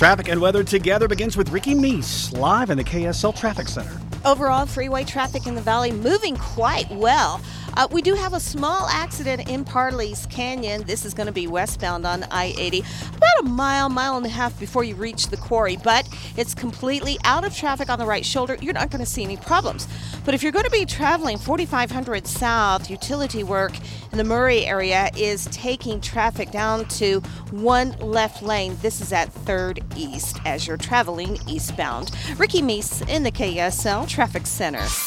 Traffic and weather together begins with Ricky Meese live in the KSL Traffic Center. Overall, freeway traffic in the valley moving quite well. We do have a small accident in Parley's Canyon. This is going to be westbound on I-80, about a mile and a half before you reach the quarry, but it's completely out of traffic on the right shoulder. You're not going to see any problems. But if you're going to be traveling 4500 south, utility work in the Murray area is taking traffic down to one left lane. This is at 3rd East as you're traveling eastbound. Ricky Meese in the KSL Traffic Center.